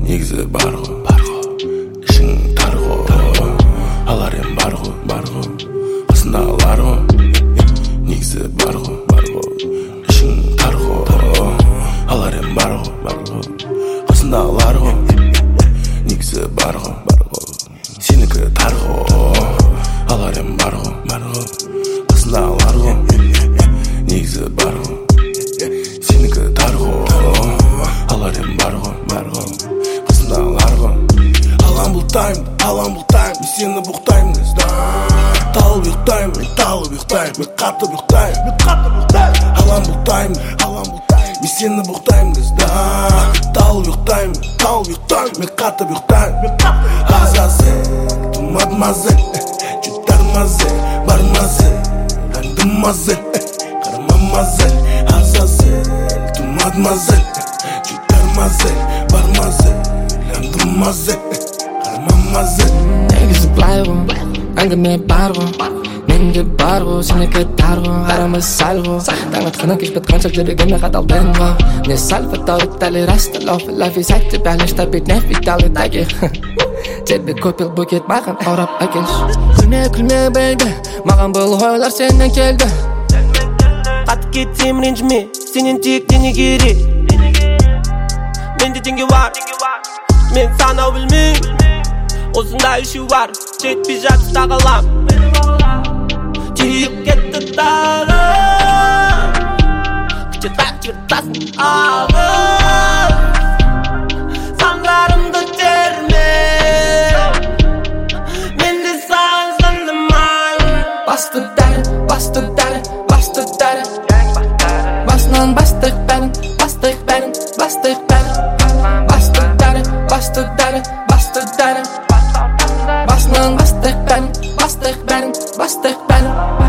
негізі бар ішің тар алар ем бар қасындағылар негізі бар ішің тар алар ем бар қасындағылар негізі бар сенікі тар алар ем бар қасындағылар негізі бар сенікі тар алар ем бар қасындағылар алам бұл тайм мен сені бұқтаймын талып ұйықтаймын мен қатып ұйықтаймын алам бұл тайм мен сені бұқтаймын талып ұйықтаймын мен қатып ұйықтаймын азазель tu mademoiselle tu tarmazel barmazel demoiselle қара мамазель азазель tu mademoiselle tu tarmazel barmazel demoiselle қара мамазель негізі былай ғой әңгіме бар ғой менде бар ғой сенікі тар ғой арамыз сәл ғой таң атқаннан кеш батқанша жүрегіме қадалдың ғой не сальфа тали раста лафи сәтті бәліш табит нәфи дали таги тебе купил букет маған орап әкелші күлме бейбі маған бұл ойлар сенен келді қатып кетсем ренжіме сенен тек дене керек менде теңге бар мен санау білмеймін осындай үшеу бар жетпей жатса тағалам тиіп кетті тағы күтетасын ағып сандарымды терме мен де саған сандымаймын басты дәрі басынан бастық бәрін басты дәрі басты дәрі басынан бастық бәрін